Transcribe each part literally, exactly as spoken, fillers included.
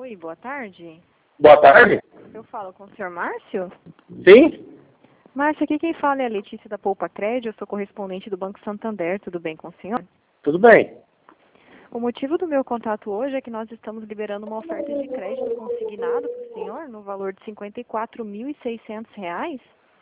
Oi, boa tarde. Boa tarde. Eu falo com o senhor Márcio? Sim? Márcio, aqui quem fala é a Letícia da Poupa Crédito, eu sou correspondente do Banco Santander, tudo bem com o senhor? Tudo bem. O motivo do meu contato hoje é que nós estamos liberando uma oferta de crédito consignado para o senhor no valor de cinquenta e quatro mil e seiscentos reais.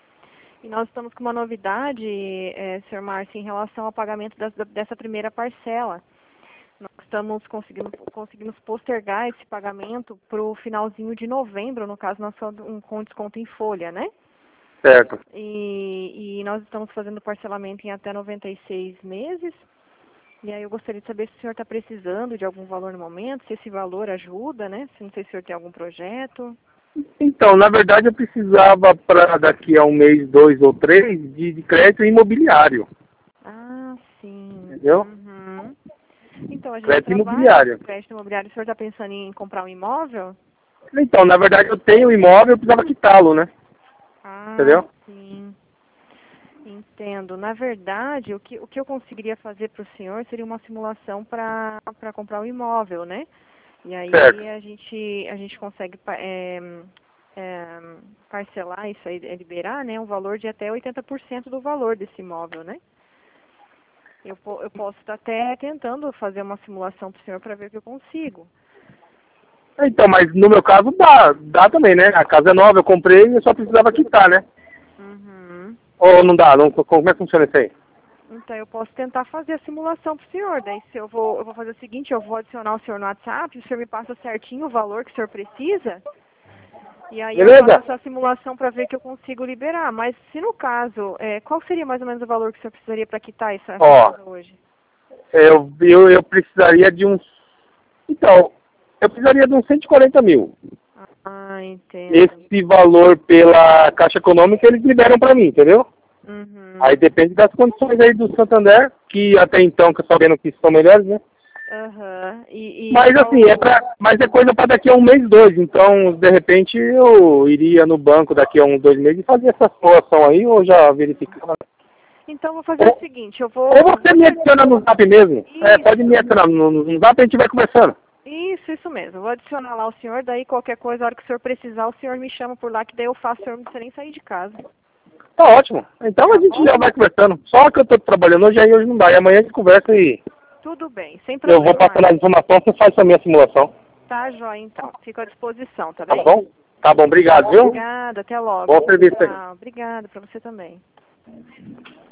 E nós estamos com uma novidade, é, senhor Márcio, em relação ao pagamento das, dessa primeira parcela. Nós estamos conseguindo, conseguimos postergar esse pagamento para o finalzinho de novembro, no caso, nós somos um, com desconto em folha, né? Certo. E, e nós estamos fazendo parcelamento em até noventa e seis meses. E aí eu gostaria de saber se o senhor está precisando de algum valor no momento, se esse valor ajuda, né? Se não sei se o senhor tem algum projeto. Então, na verdade, eu precisava para daqui a um mês, dois ou três, de, de crédito imobiliário. Ah, sim. Entendeu? Uhum. Então, a gente Crédito trabalha imobiliário. com crédito imobiliário. O senhor está pensando em comprar um imóvel? Então, na verdade, eu tenho um imóvel, eu precisava quitá-lo, né? Ah, Entendeu? sim. Entendo. Na verdade, o que, o que eu conseguiria fazer para o senhor seria uma simulação para para comprar um imóvel, né? E aí Certo. a gente, a gente consegue pa- é, é, parcelar isso aí, é, liberar, né, um valor de até oitenta por cento do valor desse imóvel, né? Eu, po- eu posso estar até tentando fazer uma simulação para o senhor para ver o que eu consigo. Então, mas no meu caso dá, dá também, né? A casa é nova, eu comprei e eu só precisava quitar, né? Uhum. Ou não dá? Não, como é que funciona isso aí? Então, eu posso tentar fazer a simulação para o senhor. Daí, se eu vou, eu vou fazer o seguinte, eu vou adicionar o senhor no WhatsApp, o senhor me passa certinho o valor que o senhor precisa, e aí eu faço Beleza? essa simulação para ver que eu consigo liberar. Mas se no caso, é, qual seria mais ou menos o valor que o senhor precisaria para quitar essa, essa Ó, casa hoje? eu, eu, eu precisaria de uns... Então, eu precisaria de uns cento e quarenta mil. Ah, entendo. Esse valor pela Caixa Econômica eles liberam para mim, entendeu? Uhum. Aí depende das condições aí do Santander, que até então, que eu sabendo que são melhores, né? Aham. E, e Mas qual... assim, é pra, mas é coisa para daqui a um mês, dois. Então, de repente, eu iria no banco daqui a uns dois meses e fazer essa situação aí, ou já verificar. Então, vou fazer o seguinte, eu vou... Ou você me adiciona no zap mesmo. É, pode Isso. me adicionar no, no zap e a gente vai conversando. Isso, isso mesmo. Vou adicionar lá o senhor, daí qualquer coisa, a hora que o senhor precisar, o senhor me chama por lá, que daí eu faço, o senhor não precisa nem sair de casa. Tá ótimo. Então a Tá gente bom? já vai conversando. Só que eu tô trabalhando hoje aí, hoje não dá. E amanhã a gente conversa e Tudo bem, sem eu vou problema, passando Marcos. as informações, você faz também a simulação. Tá, jóia, então. Fico à disposição, tá Tá bem? bom? Tá bom, obrigado, viu? Obrigada, até logo. Bom serviço aí. Tchau. Obrigada para você também.